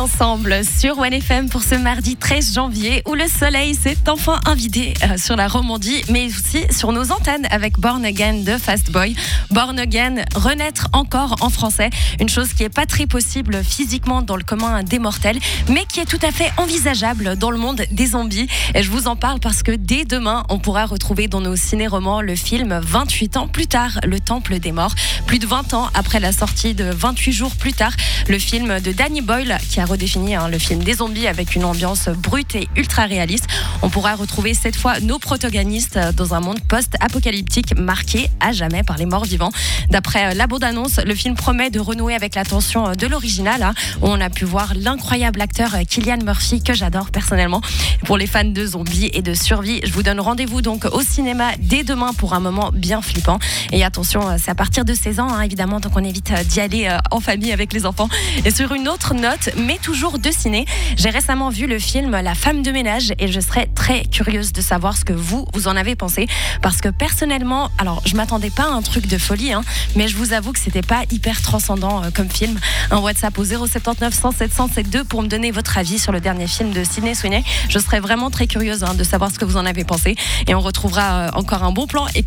ensemble sur OneFM pour ce mardi 13 janvier où le soleil s'est enfin invité sur la Romandie, mais aussi sur nos antennes avec Born Again de Fastboy. Born Again, renaître encore en français, une chose qui n'est pas très possible physiquement dans le commun des mortels, mais qui est tout à fait envisageable dans le monde des zombies. Et je vous en parle parce que dès demain, on pourra retrouver dans nos ciné-romans le film 28 ans plus tard, Le Temple des Morts. Plus de 20 ans après la sortie de 28 jours plus tard, le film de Danny Boyle qui a redéfini le film des zombies avec une ambiance brute et ultra réaliste. On pourra retrouver cette fois nos protagonistes dans un monde post-apocalyptique marqué à jamais par les morts vivants. D'après la bande-annonce, le film promet de renouer avec la tension de l'original, où on a pu voir l'incroyable acteur Cillian Murphy que j'adore personnellement. Pour les fans de zombies et de survie, je vous donne rendez-vous donc au cinéma dès demain pour un moment bien flippant. Et attention, c'est à partir de 16 ans évidemment, donc on évite d'y aller en famille avec les enfants. Et sur une autre note, mais toujours de ciné, j'ai récemment vu le film La femme de ménage et je serais très curieuse de savoir ce que vous en avez pensé, parce que personnellement, alors je m'attendais pas à un truc de folie, mais je vous avoue que c'était pas hyper transcendant comme film. Un WhatsApp au 079 107 172 pour me donner votre avis sur le dernier film de Sydney Sweeney. Je serais vraiment très curieuse de savoir ce que vous en avez pensé, et on retrouvera encore un bon plan.